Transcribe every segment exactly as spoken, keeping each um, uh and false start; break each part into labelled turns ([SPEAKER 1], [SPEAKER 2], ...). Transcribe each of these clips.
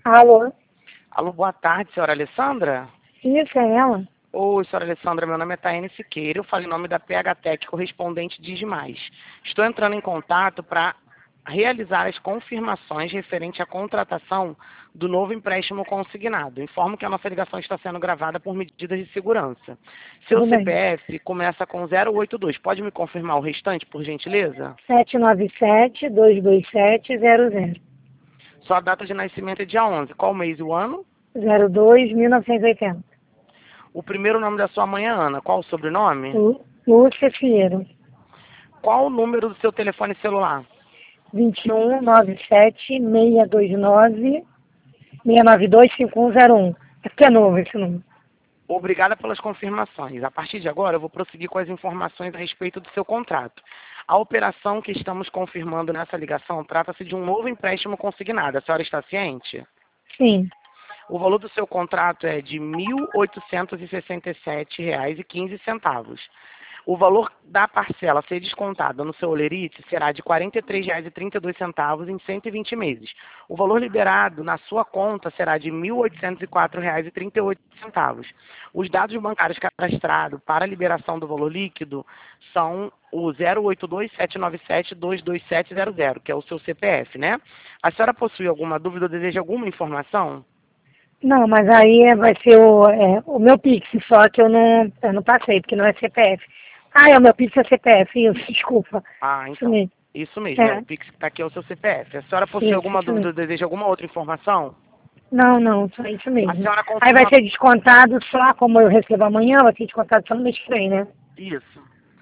[SPEAKER 1] Alô?
[SPEAKER 2] Alô, boa tarde, senhora Alessandra?
[SPEAKER 1] Isso, é ela?
[SPEAKER 2] Oi, senhora Alessandra, meu nome é Taine Siqueira, eu falo em nome da P H Tech, correspondente Digimais. Estou entrando em contato para realizar as confirmações referente à contratação do novo empréstimo consignado. Informo que a nossa ligação está sendo gravada por medidas de segurança. Seu
[SPEAKER 1] Tudo bem.
[SPEAKER 2] C P F começa com zero oito dois. Pode me confirmar o restante, por gentileza?
[SPEAKER 1] sete nove sete, dois dois sete, zero zero.
[SPEAKER 2] Sua data de nascimento é dia onze. Qual mês e o ano?
[SPEAKER 1] zero dois, mil novecentos e oitenta.
[SPEAKER 2] O primeiro nome da sua mãe é Ana. Qual o sobrenome?
[SPEAKER 1] Lu- Lúcia Fieiro.
[SPEAKER 2] Qual o número do seu telefone celular?
[SPEAKER 1] vinte e um, noventa e sete, seiscentos e vinte e nove, seiscentos e noventa e dois, cinquenta e um zero um. É porque é novo esse número.
[SPEAKER 2] Obrigada pelas confirmações. A partir de agora, eu vou prosseguir com as informações a respeito do seu contrato. A operação que estamos confirmando nessa ligação trata-se de um novo empréstimo consignado. A senhora está ciente?
[SPEAKER 1] Sim.
[SPEAKER 2] O valor do seu contrato é de mil oitocentos e sessenta e sete reais e quinze centavos. O valor da parcela a ser descontada no seu Olerite será de quarenta e três reais e trinta e dois centavos em cento e vinte meses. O valor liberado na sua conta será de mil oitocentos e quatro reais e trinta e oito centavos. Os dados bancários cadastrados para a liberação do valor líquido são o zero oito dois, sete nove sete, dois dois sete zero zero, que é o seu C P F, né? A senhora possui alguma dúvida ou deseja alguma informação?
[SPEAKER 1] Não, mas aí é- vai ser o, é, o meu Pix, só que eu não, eu não passei, porque não é C P F. Ah, é o meu Pix é C P F, isso, desculpa.
[SPEAKER 2] Ah,
[SPEAKER 1] Isso
[SPEAKER 2] então.
[SPEAKER 1] mesmo.
[SPEAKER 2] Isso mesmo, é.
[SPEAKER 1] É,
[SPEAKER 2] O Pix que está aqui é o seu C P F. A senhora possui
[SPEAKER 1] isso,
[SPEAKER 2] alguma
[SPEAKER 1] isso
[SPEAKER 2] dúvida
[SPEAKER 1] mesmo.
[SPEAKER 2] ou deseja alguma outra informação?
[SPEAKER 1] Não, não, só isso
[SPEAKER 2] A
[SPEAKER 1] mesmo.
[SPEAKER 2] senhora
[SPEAKER 1] Aí vai
[SPEAKER 2] confirma...
[SPEAKER 1] ser descontado só, como eu recebo amanhã, vai ser descontado só no mês que vem, né?
[SPEAKER 2] Isso.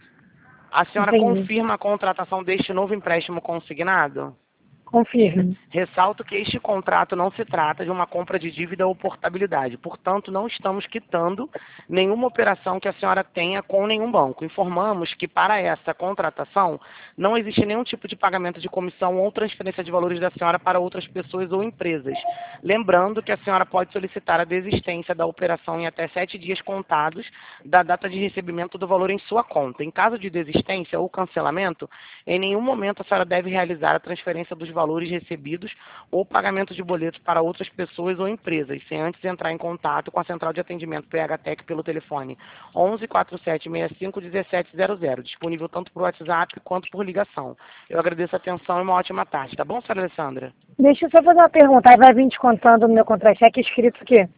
[SPEAKER 2] A senhora
[SPEAKER 1] Entendi.
[SPEAKER 2] confirma a contratação deste novo empréstimo consignado?
[SPEAKER 1] Confirme.
[SPEAKER 2] Ressalto que este contrato não se trata de uma compra de dívida ou portabilidade. Portanto, não estamos quitando nenhuma operação que a senhora tenha com nenhum banco. Informamos que para essa contratação não existe nenhum tipo de pagamento de comissão ou transferência de valores da senhora para outras pessoas ou empresas. Lembrando que a senhora pode solicitar a desistência da operação em até sete dias contados da data de recebimento do valor em sua conta. Em caso de desistência ou cancelamento, em nenhum momento a senhora deve realizar a transferência dos valores recebidos ou pagamento de boletos para outras pessoas ou empresas, sem antes entrar em contato com a central de atendimento P H Tech pelo telefone onze, quatro sete seis cinco, um sete zero zero, disponível tanto por WhatsApp quanto por ligação. Eu agradeço a atenção e uma ótima tarde, tá bom, senhora Alessandra?
[SPEAKER 1] Deixa eu só fazer uma pergunta. Aí vai vir descontando no meu contra-cheque escrito o quê?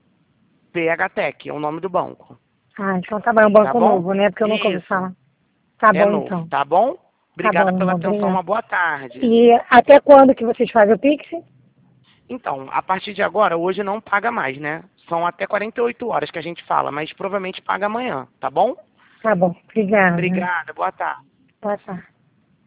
[SPEAKER 2] P H Tech é o nome do banco,
[SPEAKER 1] Ah, então tá bom, é um
[SPEAKER 2] tá
[SPEAKER 1] banco
[SPEAKER 2] bom?
[SPEAKER 1] novo, né? Porque eu nunca ouvi
[SPEAKER 2] Isso,
[SPEAKER 1] falar. Tá
[SPEAKER 2] é
[SPEAKER 1] bom,
[SPEAKER 2] novo,
[SPEAKER 1] então.
[SPEAKER 2] tá bom?
[SPEAKER 1] Tá
[SPEAKER 2] Obrigada
[SPEAKER 1] bom,
[SPEAKER 2] pela atenção,
[SPEAKER 1] obrigada.
[SPEAKER 2] uma boa tarde.
[SPEAKER 1] E até quando que vocês fazem o Pix?
[SPEAKER 2] Então, a partir de agora, hoje não paga mais, né? São até quarenta e oito horas que a gente fala, mas provavelmente paga amanhã, tá bom?
[SPEAKER 1] Tá bom, obrigada.
[SPEAKER 2] Obrigada, boa tarde.
[SPEAKER 1] Boa tarde.